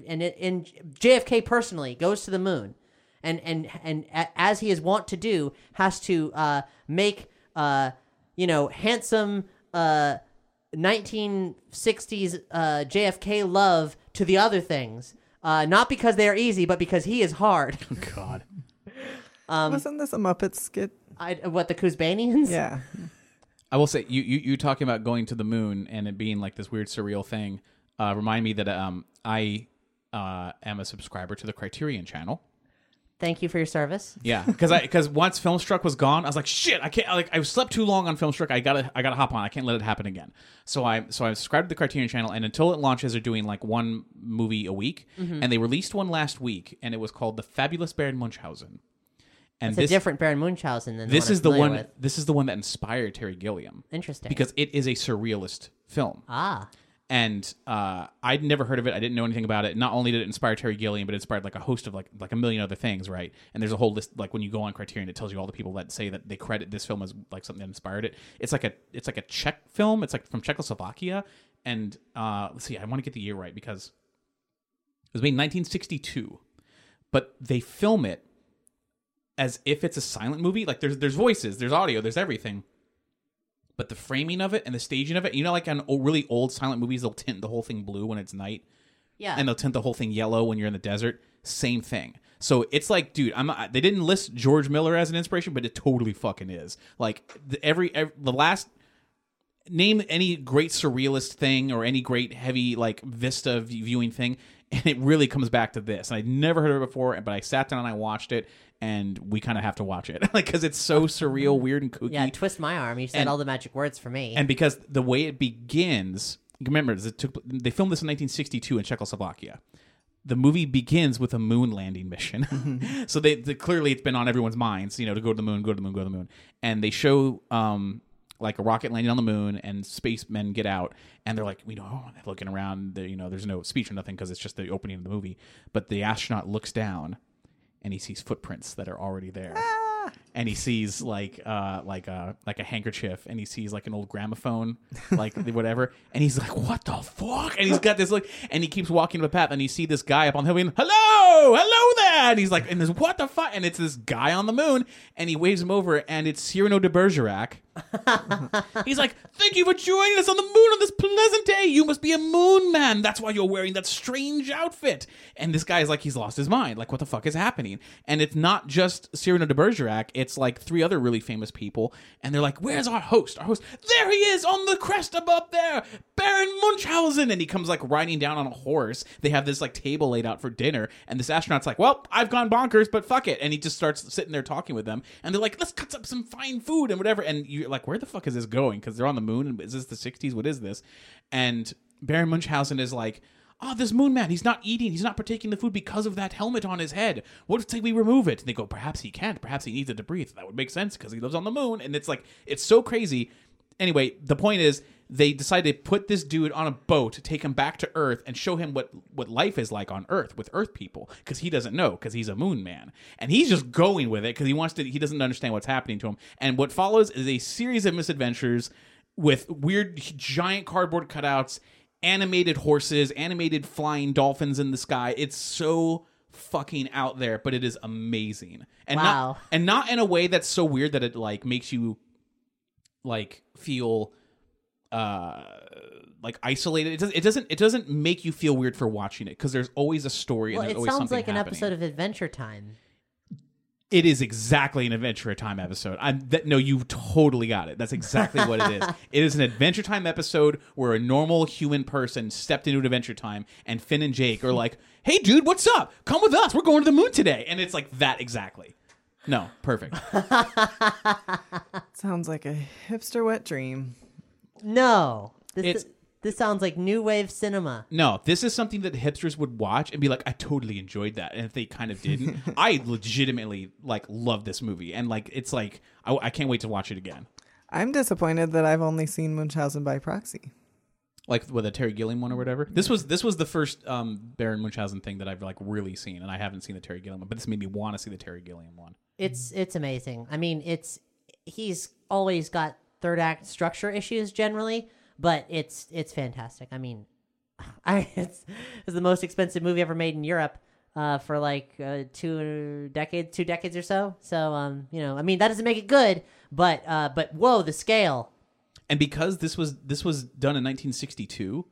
JFK personally goes to the moon, and as he is wont to do, has to make handsome 1960s JFK love to the other things, not because they are easy, but because he is hard. God. Wasn't this a Muppet skit? What, the Kuzbanians? Yeah. I will say, you talking about going to the moon and it being like this weird surreal thing, remind me that I am a subscriber to the Criterion Channel. Thank you for your service. Yeah, because once Filmstruck was gone, I was like, shit, I can't. Like, I slept too long on Filmstruck. I gotta hop on. I can't let it happen again. So I subscribed to the Criterion Channel, and until it launches, they're doing like one movie a week, and they released one last week, and it was called The Fabulous Baron Munchausen. And it's a different Baron Munchausen than this is the the one. With. This is the one that inspired Terry Gilliam. Interesting, because it is a surrealist film. And I'd never heard of it. I didn't know anything about it. Not only did it inspire Terry Gilliam, but it inspired like a host of like a million other things, right? And there's a whole list, like when you go on Criterion, it tells you all the people that say that they credit this film as like something that inspired it. It's like a Czech film. It's like from Czechoslovakia. And let's see, I want to get the year right because it was made in 1962. But they film it as if it's a silent movie. Like there's voices, there's audio, there's everything. But the framing of it and the staging of it, like on really old silent movies, they'll tint the whole thing blue when it's night. Yeah. And they'll tint the whole thing yellow when you're in the desert. Same thing. So it's like, dude, they didn't list George Miller as an inspiration, but it totally fucking is. Like the last, name any great surrealist thing or any great heavy like vista viewing thing, and it really comes back to this. And I'd never heard of it before, but I sat down and I watched it. And we kind of have to watch it, like, because it's so surreal, weird, and kooky. Yeah, twist my arm. You said all the magic words for me. And because the way it begins, remember, they filmed this in 1962 in Czechoslovakia. The movie begins with a moon landing mission. So they clearly it's been on everyone's minds, to go to the moon, go to the moon, go to the moon. And they show like a rocket landing on the moon, and spacemen get out, and they're like, they're looking around. There's no speech or nothing because it's just the opening of the movie. But the astronaut looks down. And he sees footprints that are already there. and he sees like a handkerchief, and he sees like an old gramophone, like whatever, and he's like, "What the fuck?" And he's got this like, and he keeps walking up the path, and you see this guy up on the hill, being, hello there, and he's like, and there's what the fuck, and it's this guy on the moon, and he waves him over, and it's Cyrano de Bergerac. He's like, "Thank you for joining us on the moon on this pleasant day. You must be a moon man. That's why you're wearing that strange outfit." And this guy is like, he's lost his mind. Like, what the fuck is happening? And it's not just Cyrano de Bergerac. It's like 3 other really famous people. And they're like, "Where's our host? Our host, there he is on the crest above there, Baron Munchausen." And he comes like riding down on a horse. They have this like table laid out for dinner. And this astronaut's like, "Well, I've gone bonkers, but fuck it." And he just starts sitting there talking with them. And they're like, "Let's cut up some fine food and whatever." And you're like, where the fuck is this going? Because they're on the moon. And is this the 60s? What is this? And Baron Munchausen is like, "Oh, this moon man, he's not eating. He's not partaking the food because of that helmet on his head. What if we remove it?" And they go, "Perhaps he can't. Perhaps he needs it to breathe." That would make sense because he lives on the moon. And it's like, it's so crazy. Anyway, the point is, they decided to put this dude on a boat, take him back to Earth, and show him what life is like on Earth with Earth people, because he doesn't know, because he's a moon man. And he's just going with it because he doesn't understand what's happening to him. And what follows is a series of misadventures with weird giant cardboard cutouts, animated horses, animated flying dolphins in the sky. It's so fucking out there, but it is amazing. And Wow. not in a way that's so weird that it like makes you like feel like isolated. It doesn't make you feel weird for watching it, because there's always a story. Well, and it there's always sounds something like an happening. episode of Adventure Time. It is exactly an Adventure Time episode. No, you totally got it. That's exactly what it is. It is an Adventure Time episode where a normal human person stepped into Adventure Time, and Finn and Jake are like, "Hey, dude, what's up? Come with us. We're going to the moon today." And it's like that exactly. No, perfect. Sounds like a hipster wet dream. No. It's- This sounds like new wave cinema. No, this is something that hipsters would watch and be like, "I totally enjoyed that." And if they kind of didn't, I legitimately like love this movie, and like it's like I can't wait to watch it again. I'm disappointed that I've only seen Munchausen by proxy. Like with a Terry Gilliam one or whatever. This was the first Baron Munchausen thing that I've like really seen, and I haven't seen the Terry Gilliam one, but this made me want to see the Terry Gilliam one. It's amazing. I mean, he's always got third act structure issues generally, but it's fantastic. I mean, it's the most expensive movie ever made in Europe for like 2 decades or so. So I mean, that doesn't make it good, but whoa, the scale. And because this was done in 1962,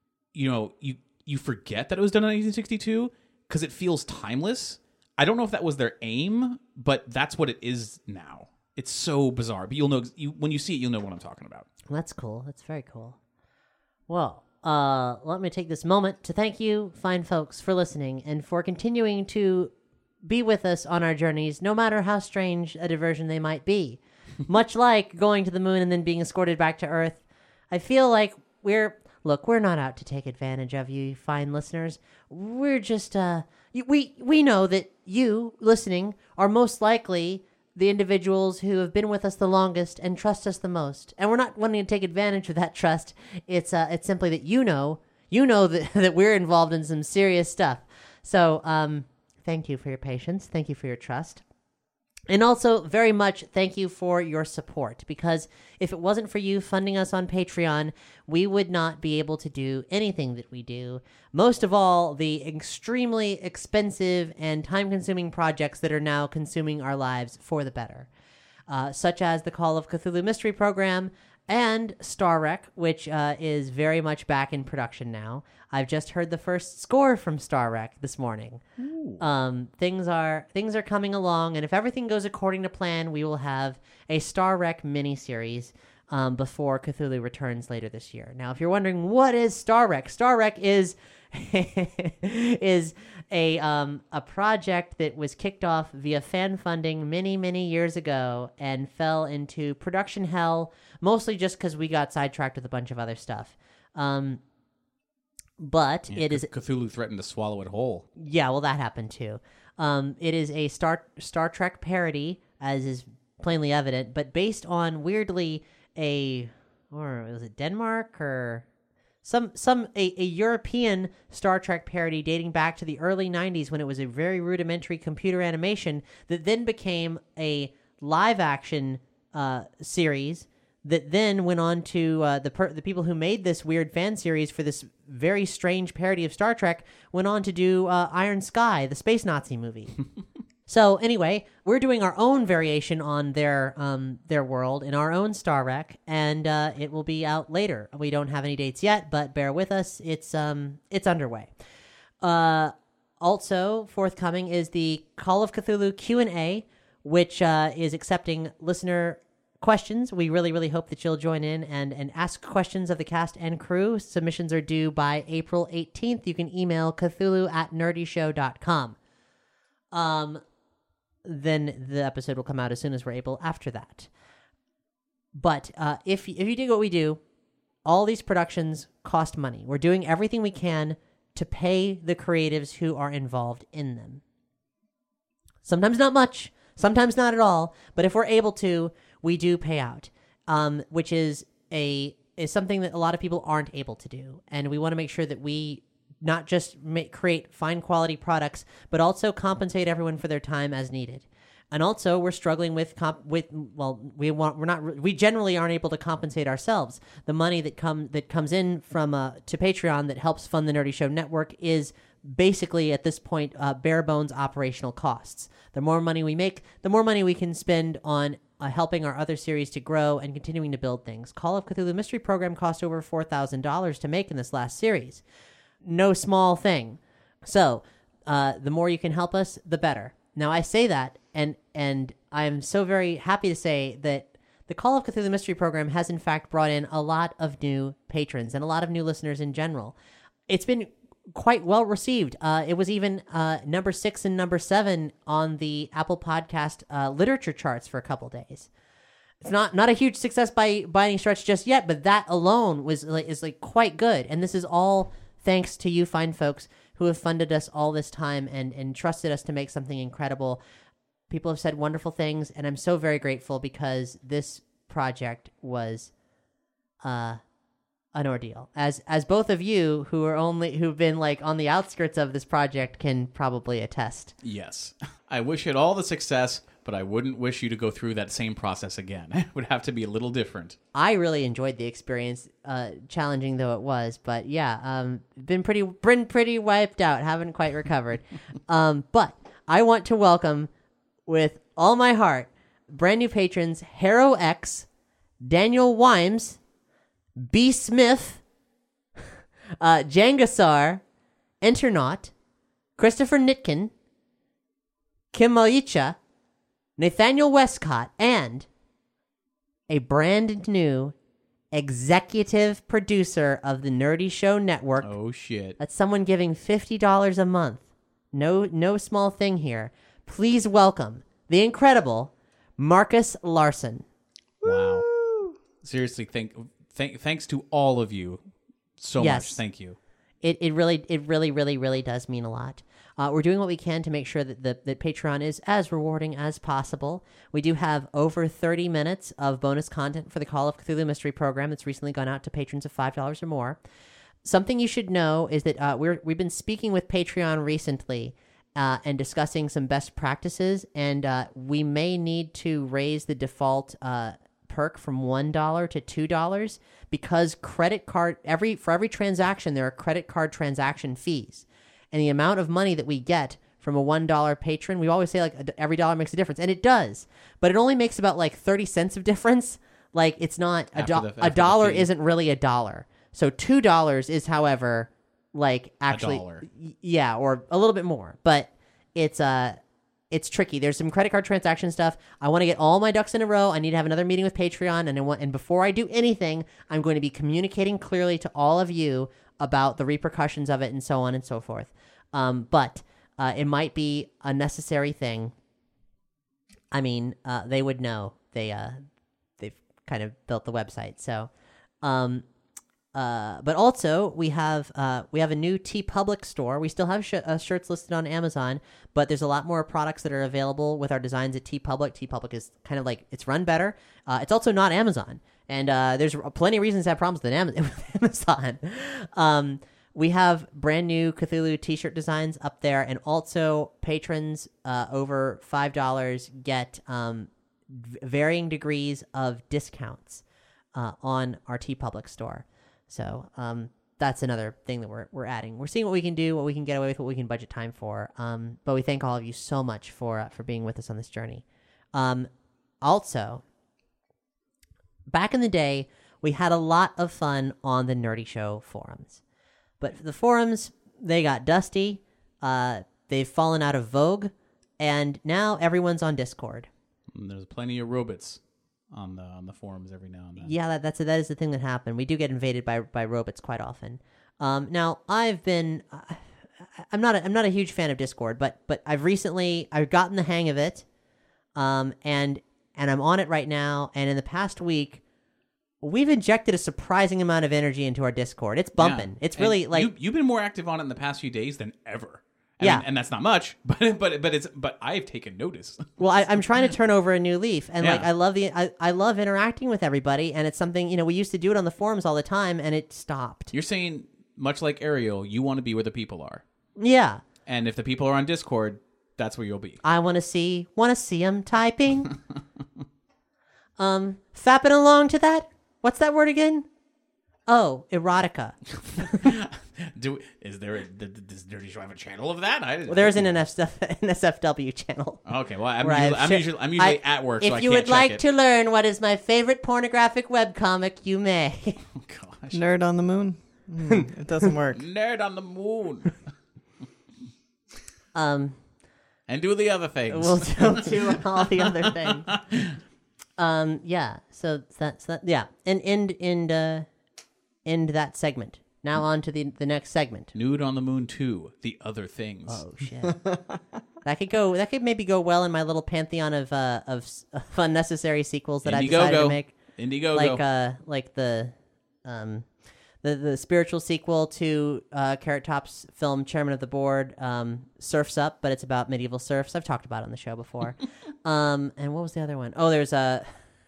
you forget that it was done in 1962 because it feels timeless. I don't know if that was their aim, but that's what it is now. It's so bizarre, but you'll know when you see it, you'll know what I'm talking about. That's cool. That's very cool. Well, let me take this moment to thank you, fine folks, for listening and for continuing to be with us on our journeys, no matter how strange a diversion they might be. Much like going to the moon and then being escorted back to Earth, I feel like we're not out to take advantage of you, fine listeners. We're just, we know that you, listening, are most likely the individuals who have been with us the longest and trust us the most. And we're not wanting to take advantage of that trust. It's simply that you know that, that we're involved in some serious stuff. So thank you for your patience. Thank you for your trust. And also, very much thank you for your support, because if it wasn't for you funding us on Patreon, we would not be able to do anything that we do. Most of all, the extremely expensive and time-consuming projects that are now consuming our lives for the better, such as the Call of Cthulhu Mystery Program and Star Wreck, which is very much back in production now. I've just heard the first score from Star Wreck this morning. Things are coming along, and if everything goes according to plan, we will have a Star Wreck miniseries before Cthulhu returns later this year. Now, if you're wondering what is Star Wreck is is a project that was kicked off via fan funding many years ago and fell into production hell, mostly just because we got sidetracked with a bunch of other stuff. But it is Cthulhu threatened to swallow it whole. Yeah, well, that happened too. It is a Star Trek parody, as is plainly evident, but based on weirdly or was it Denmark or a European Star Trek parody dating back to the early 90s when it was a very rudimentary computer animation that then became a live action series that then went on to the people who made this weird fan series for this very strange parody of Star Trek went on to do Iron Sky, the space Nazi movie. So anyway, we're doing our own variation on their world in our own Star Trek, and it will be out later. We don't have any dates yet, but bear with us. It's underway. Also forthcoming is the Call of Cthulhu Q&A, which is accepting listener questions. We really, really hope that you'll join in and ask questions of the cast and crew. Submissions are due by April 18th. You can email Cthulhu@nerdyshow.com. Then the episode will come out as soon as we're able after that. But if you dig what we do, all these productions cost money. We're doing everything we can to pay the creatives who are involved in them. Sometimes not much, sometimes not at all, but if we're able to, we do pay out, which is something that a lot of people aren't able to do. And we want to make sure that we not just create fine quality products, but also compensate everyone for their time as needed. And also, we're struggling we generally aren't able to compensate ourselves. The money that comes in from to Patreon that helps fund the Nerdy Show Network is basically at this point bare bones operational costs. The more money we make, the more money we can spend on helping our other series to grow and continuing to build things. Call of Cthulhu Mystery Program cost over $4,000 to make in this last series. No small thing. So the more you can help us, the better. Now, I say that, and I'm so very happy to say that the Call of Cthulhu Mystery Program has, in fact, brought in a lot of new patrons and a lot of new listeners in general. It's been quite well received. It was even number 6 and number 7 on the Apple Podcast literature charts for a couple days. It's not a huge success by any stretch just yet, but that alone is quite good. And this is all thanks to you fine folks who have funded us all this time and trusted us to make something incredible. People have said wonderful things, and I'm so very grateful because this project was an ordeal. As both of you who've been like on the outskirts of this project can probably attest. Yes. I wish it all the success, but I wouldn't wish you to go through that same process again. It would have to be a little different. I really enjoyed the experience, challenging though it was. But yeah, been pretty wiped out. Haven't quite recovered. But I want to welcome, with all my heart, brand new patrons: Harrow X, Daniel Wimes, B. Smith, Jangasar, Enternaut, Christopher Nitkin, Kim Malicha, Nathaniel Westcott, and a brand new executive producer of the Nerdy Show Network. Oh, shit. That's someone giving $50 a month. No small thing here. Please welcome the incredible Marcus Larson. Wow. Seriously, thanks to all of you so much. Thank you. It really does mean a lot. We're doing what we can to make sure that Patreon is as rewarding as possible. We do have over 30 minutes of bonus content for the Call of Cthulhu Mystery Program that's recently gone out to patrons of $5 or more. Something you should know is that we've been speaking with Patreon recently and discussing some best practices, and we may need to raise the default perk from $1 to $2 because credit card for every transaction there are credit card transaction fees. And the amount of money that we get from a $1 patron, we always say like every dollar makes a difference, and it does. But it only makes about like 30 cents of difference. Like it's not a dollar isn't really a dollar. So $2 is, however, like actually yeah, or a little bit more. But it's tricky. There's some credit card transaction stuff. I want to get all my ducks in a row. I need to have another meeting with Patreon, and before I do anything, I'm going to be communicating clearly to all of you about the repercussions of it and so on and so forth. But it might be a necessary thing. I mean, they would know. They've kind of built the website. So, but also we have a new TeePublic store. We still have shirts listed on Amazon, but there's a lot more products that are available with our designs at TeePublic. TeePublic is kind of like, it's run better. It's also not Amazon. And there's plenty of reasons to have problems with Amazon. We have brand new Cthulhu t-shirt designs up there, and also patrons over $5 get varying degrees of discounts on our TeePublic store. So that's another thing that we're adding. We're seeing what we can do, what we can get away with, what we can budget time for. But we thank all of you so much for being with us on this journey. Also, back in the day, we had a lot of fun on the Nerdy Show forums. But the forums, they got dusty. They've fallen out of vogue. And now everyone's on Discord. And there's plenty of robots on the forums every now and then. Yeah, that is the thing that happened. We do get invaded by robots quite often. Now I've not a huge fan of Discord, but I've gotten the hang of it, and I'm on it right now. And in the past week, we've injected a surprising amount of energy into our Discord. It's bumping. Yeah. It's really you've been more active on it in the past few days than ever. Yeah. And that's not much, but I've taken notice. Well, I'm trying to turn over a new leaf, and Yeah. I love interacting with everybody, and it's something, we used to do it on the forums all the time, and it stopped. You're saying, much like Ariel, you want to be where the people are. Yeah, And if the people are on Discord, that's where you'll be. I want to see them typing. Fapping along to that. What's that word again? Oh, erotica. Does Dirty Show have a channel of that? Well, there's an NSFW channel. Okay, well, I'm Right. usually at work, so I If you can't would check like it. to learn what is my favorite pornographic webcomic, you may. Oh, gosh. Nerd on the moon. It doesn't work. Nerd on the moon. Um, And do the other things. we'll do all the other things. Yeah. So that's that. Yeah. And end that segment. Now on to the next segment. Nude on the Moon 2, The Other Things. Oh shit. That could maybe go well in my little pantheon of unnecessary sequels that I decided to make. Indiegogo. Like the spiritual sequel to Carrot Top's film Chairman of the Board, Surf's Up, but it's about medieval serfs. I've talked about it on the show before. And what was the other one? Oh, there's a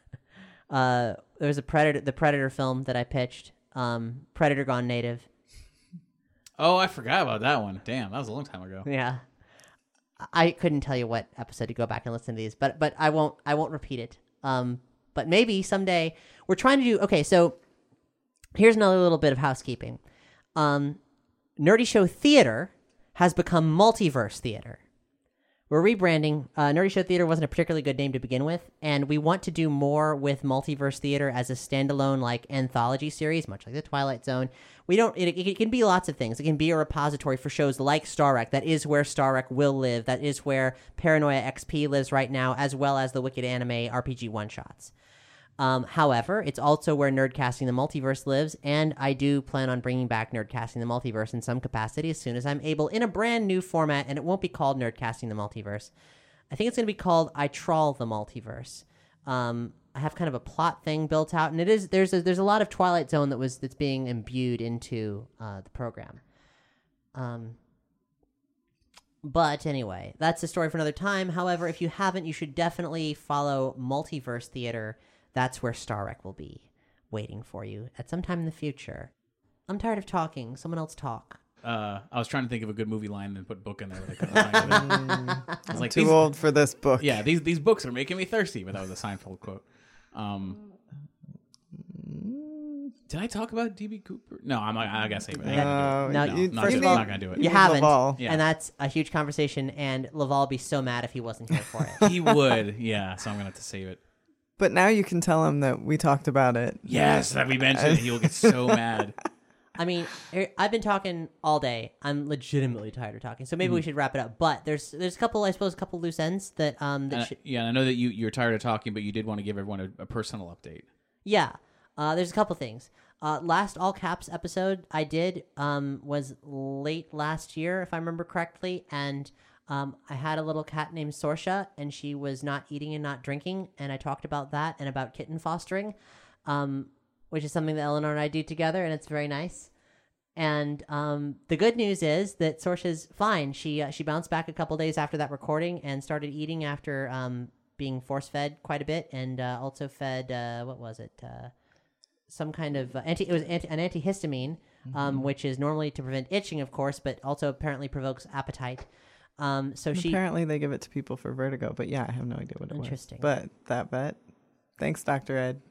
Predator film that I pitched. Predator Gone Native. Oh, I forgot about that one. Damn, that was a long time ago. Yeah. I couldn't tell you what episode to go back and listen to these, but I won't repeat it. But maybe someday we're trying to do. Okay, so here's another little bit of housekeeping. Nerdy Show Theater has become Multiverse Theater. We're rebranding. Nerdy Show Theater wasn't a particularly good name to begin with, and we want to do more with Multiverse Theater as a standalone anthology series, much like the Twilight Zone. It can be lots of things. It can be a repository for shows like Star Trek. That is where Star Trek will live. That is where Paranoia XP lives right now, as well as the Wicked Anime RPG one-shots. However, it's also where Nerdcasting the Multiverse lives, and I do plan on bringing back Nerdcasting the Multiverse in some capacity as soon as I'm able in a brand new format, and it won't be called Nerdcasting the Multiverse. I think it's going to be called I Trawl the Multiverse. I have kind of a plot thing built out, and there's a lot of Twilight Zone that's being imbued into the program. But anyway, that's a story for another time. However, if you haven't, you should definitely follow Multiverse Theater. That's where Star Trek will be waiting for you at some time in the future. I'm tired of talking. Someone else talk. I was trying to think of a good movie line and put book in there, but I couldn't find it. I was like, Too old for this book. Yeah, these books are making me thirsty. But that was a Seinfeld quote. Did I talk about DB Cooper? No, I gotta save it. I gotta No, do it. you- No, first I'm of all, not gonna do it. You haven't, Laval. Yeah. and that's a huge conversation, and Laval would be so mad if he wasn't here for it. He would, yeah. So I'm gonna have to save it. But now you can tell him that we talked about it. Yes, that we mentioned it. He'll get so mad. I mean, I've been talking all day. I'm legitimately tired of talking, so maybe we should wrap it up. But there's a couple loose ends that Yeah, I know that you're tired of talking, but you did want to give everyone a personal update. Yeah, there's a couple things. Last All Caps episode I did was late last year, if I remember correctly, and I had a little cat named Sorsha, and she was not eating and not drinking, and I talked about that and about kitten fostering, which is something that Eleanor and I do together, and it's very nice. And the good news is that Sorsha's fine. She bounced back a couple days after that recording and started eating after being force-fed quite a bit, and also fed, what was it? Some kind of an antihistamine, which is normally to prevent itching, of course, but also apparently provokes appetite. So she Apparently they give it to people for vertigo, but yeah, I have no idea what it Interesting. was. But that vet, thanks, Dr. Ed.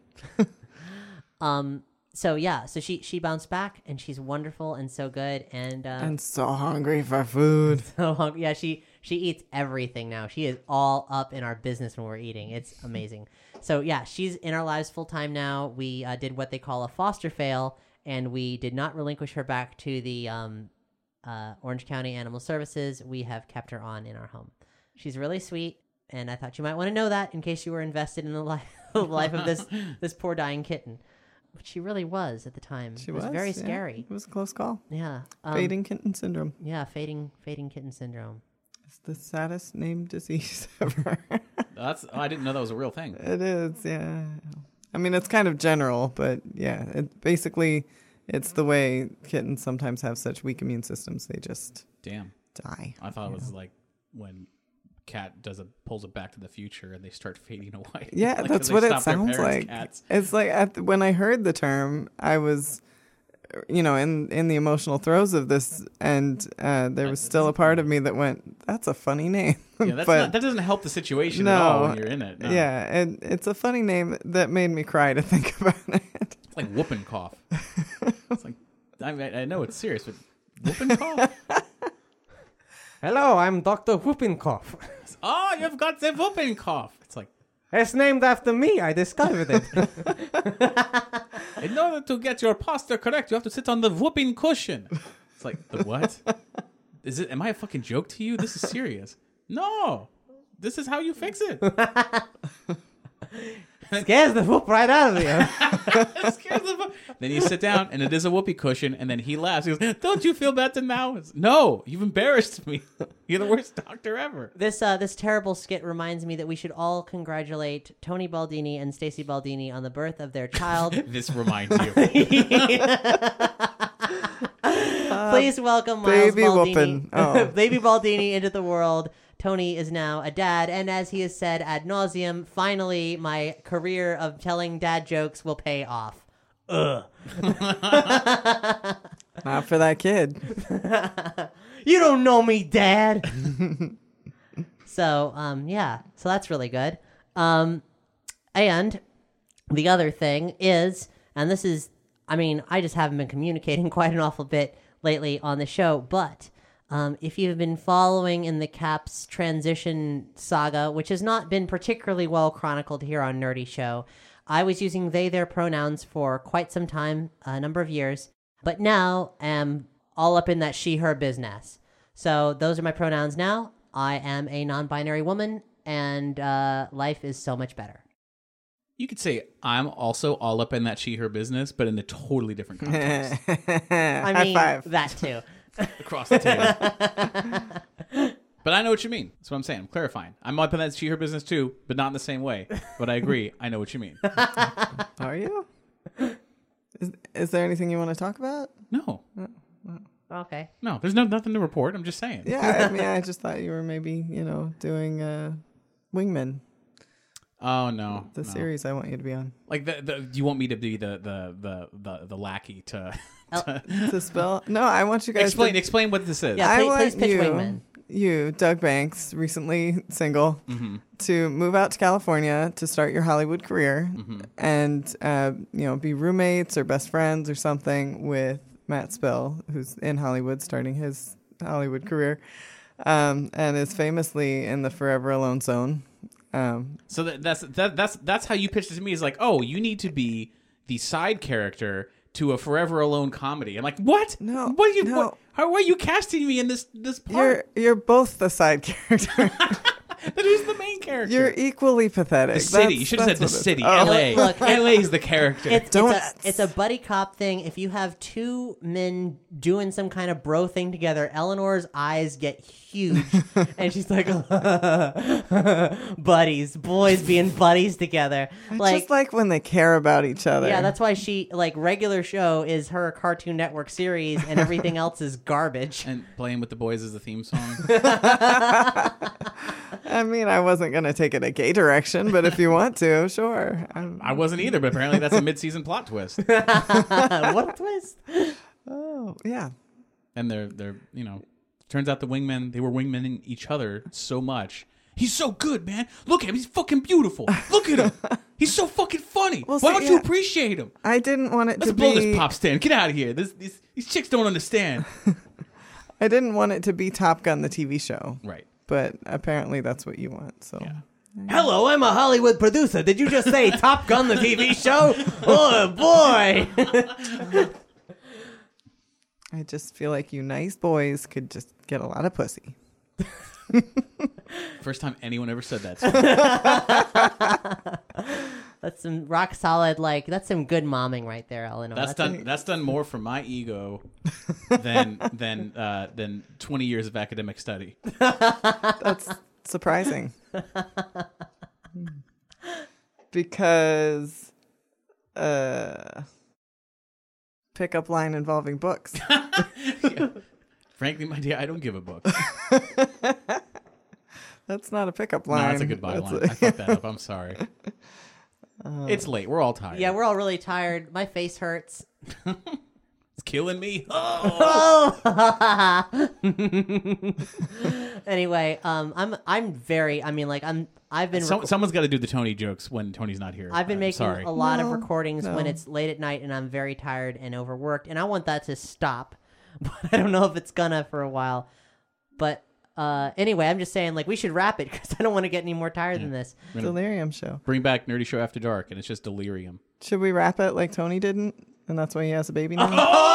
So yeah, so she bounced back, and she's wonderful and so good, and so hungry for food. so hungry. Yeah, she eats everything now. She is all up in our business when we're eating. It's amazing. So yeah, she's in our lives full time now. We did what they call a foster fail, and we did not relinquish her back to the Orange County Animal Services. We have kept her on in our home. She's really sweet, and I thought you might want to know that in case you were invested in the life of this poor dying kitten. But she really was at the time. She it was was very yeah. scary. It was a close call. Yeah. Fading kitten syndrome. Yeah, fading kitten syndrome. It's the saddest named disease ever. I didn't know that was a real thing. It is, yeah. I mean, it's kind of general, but yeah, it's the way kittens sometimes have such weak immune systems. They just Damn. die. I thought it was like when cat pulls it Back to the Future and they start fading away. Yeah, Like, that's they what it stop their sounds parents' like. cats. It's like when I heard the term, I was, in the emotional throes of this, and there was still a part of me that went, "That's a funny name." Yeah, that doesn't help the situation at all when you're in it. No. Yeah, and it's a funny name that made me cry to think about it. It's like whooping cough. It's like I know it's serious, but whooping cough. Hello, I'm Dr. Whoopincough. Oh, you've got the whooping cough. It's like, It's named after me. I discovered it. in order to get your posture correct, you have to sit on the whooping cushion. It's like, the what? Am I a fucking joke to you? This is serious. No, this is how you fix it. Scares the whoop right out of you. Then you sit down, and it is a whoopee cushion, and then he laughs. He goes, "Don't you feel better now?" No, you've embarrassed me. You're the worst doctor ever. This terrible skit reminds me that we should all congratulate Tony Baldini and Stacy Baldini on the birth of their child. This reminds you. Please welcome Miles baby Baldini, whoopin'. Oh. baby Baldini into the world. Tony is now a dad, and as he has said ad nauseum, finally my career of telling dad jokes will pay off. Not for that kid. You don't know me, Dad. So that's really good. And the other thing is, and this is, I just haven't been communicating quite an awful bit lately on the show, but if you've been following in the Caps transition saga, which has not been particularly well chronicled here on Nerdy Show, I was using they, their pronouns for quite some time, a number of years, but now am all up in that she, her business. So those are my pronouns now. I am a non-binary woman, and life is so much better. You could say I'm also all up in that she, her business, but in a totally different context. High five. That too. Across the table. But I know what you mean. That's what I'm saying. I'm clarifying. I'm up in that she, her business too, but not in the same way. But I agree. I know what you mean. Are you? Is there anything you want to talk about? No. Okay. No, there's nothing to report. I'm just saying. Yeah, I just thought you were maybe, doing Wingman, Oh no. the series I want you to be on. Like do you want me to be the lackey to To spell? No, I want you guys to explain what this is. Yeah. I please want pitch you, Wingman. Doug Banks, recently single, to move out to California to start your Hollywood career, and be roommates or best friends or something with Matt Spill, who's in Hollywood starting his Hollywood career, and is famously in the Forever Alone zone. So that's how you pitched it to me. Is like, oh, you need to be the side character to a Forever Alone comedy. I'm like, what? No, What are you? no. Why are you casting me in this part? You're both the side character. But who's the main character? You're equally pathetic. the city. You should have said the city. Oh. L.A. Look, L.A. is the character. It's a buddy cop thing. If you have two men doing some kind of bro thing together, Eleanor's eyes get huge, and she's like, "Buddies, boys being buddies together." Just like when they care about each other. Yeah, that's why she regular show is her Cartoon Network series, and everything else is garbage. And Playing with the Boys is the theme song. I wasn't going to take it a gay direction, but if you want to, sure. I wasn't either, but apparently that's a mid-season plot twist. What a twist! Oh, yeah. And they're Turns out the wingmen, they were wingmenning each other so much. He's so good, man. Look at him. He's fucking beautiful. Look at him. He's so fucking funny. Well, Why see, don't you yeah. appreciate him? I didn't want it Let's to blow be. this pop stand. Get out of here. These chicks don't understand. I didn't want it to be Top Gun, the TV show. Right. But apparently that's what you want. So Yeah. Hello, I'm a Hollywood producer. Did you just say Top Gun, the TV show? Oh, boy. I just feel like you nice boys could just get a lot of pussy. First time anyone ever said that. That's some rock solid, like, that's some good momming right there, Eleanor. That's done more for my ego than 20 years of academic study. That's surprising. Because pickup line involving books. Frankly, my dear, I don't give a book. That's not a pickup No, line. that's a goodbye That's line. I fucked that up. I'm sorry. It's late. We're all tired. Yeah, we're all really tired. My face hurts. It's killing me. Anyway, I've been Someone's got to do the Tony jokes when Tony's not here. I've been I'm making sorry. a lot of No, recordings no. when it's late at night and I'm very tired and overworked, and I want that to stop. But I don't know if it's gonna for a while. But anyway, I'm just saying, like, we should wrap it because I don't want to get any more tired than this. We're gonna Delirium show. bring back Nerdy Show After Dark, and it's just delirium. Should we wrap it like Tony didn't? And that's why he has a baby now?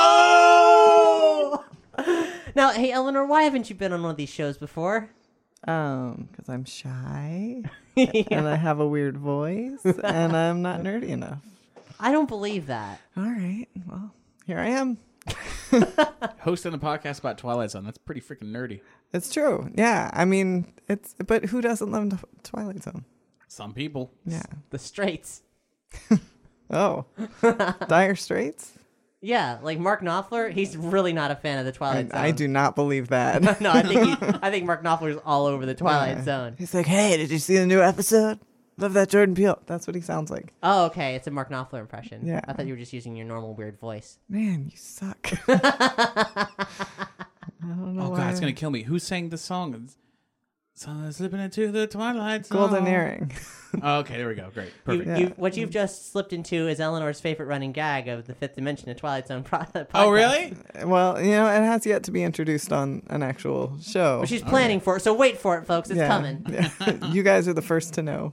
Oh! Now, hey, Eleanor, why haven't you been on one of these shows before? Because I'm shy and I have a weird voice and I'm not nerdy enough. I don't believe that. All right. Well, here I am. Hosting a podcast about Twilight Zone, that's pretty freaking nerdy. It's true. Yeah. I mean, but who doesn't love Twilight Zone? Some people. Yeah. The Straits. Oh, Dire Straits? Yeah, like Mark Knopfler, he's really not a fan of the Twilight Zone. I do not believe that. No, I think Mark Knopfler's all over the Twilight Zone. He's like, hey, did you see the new episode? Love that Jordan Peele. That's what he sounds like. Oh, okay, it's a Mark Knopfler impression. Yeah. I thought you were just using your normal weird voice. Man, you suck. I don't know Oh, why. God, it's going to kill me. Who sang the song? Sun slipping into the Twilight Zone. Golden Earring. Oh, okay, there we go. Great. Perfect. What you've just slipped into is Eleanor's favorite running gag of the Fifth Dimension of Twilight Zone podcast. Oh, really? Well, it has yet to be introduced on an actual show. But she's planning for it, so wait for it, folks. It's coming. Yeah. You guys are the first to know.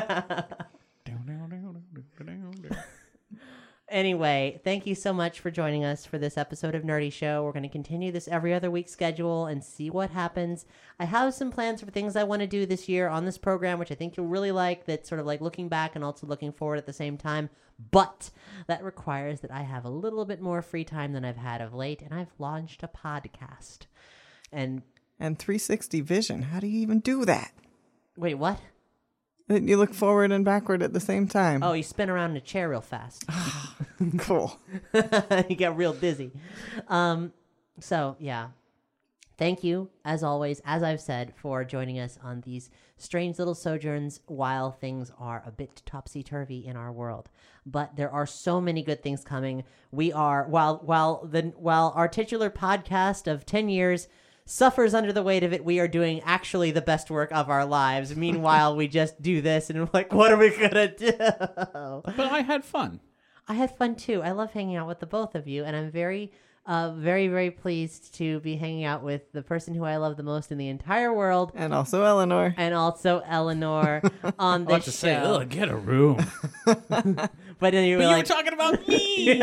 Anyway, thank you so much for joining us for this episode of Nerdy Show. We're going to continue this every other week schedule and see what happens. I have some plans for things I want to do this year on this program, which I think you'll really like, that's sort of like looking back and also looking forward at the same time. But that requires that I have a little bit more free time than I've had of late, and I've launched a podcast. And 360 vision. How do you even do that? wait, what? You look forward and backward at the same time. Oh, you spin around in a chair real fast. Cool. You get real dizzy. So, yeah. Thank you, as always, as I've said, for joining us on these strange little sojourns while things are a bit topsy-turvy in our world. But there are so many good things coming. We are, while our titular podcast of 10 years suffers under the weight of it, we are doing actually the best work of our lives. Meanwhile, we just do this and we're like, what are we going to do? But I had fun. I had fun too. I love hanging out with the both of you, and I'm very, very, very pleased to be hanging out with the person who I love the most in the entire world, And also Eleanor. and also Eleanor on I like this to say, show. ugh, get a room. But then you were But you were like, talking about me.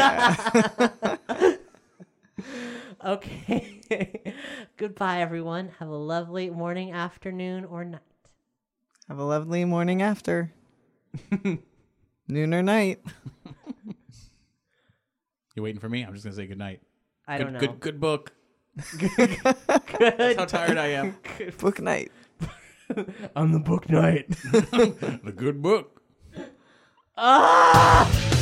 okay. Goodbye, everyone. Have a lovely morning, afternoon, or night. Have a lovely morning after. Noon or night. You waiting for me? I'm just going to say goodnight. I don't know. Good book. Good. That's how tired I am. Book night. On the book night. The good book. Ah!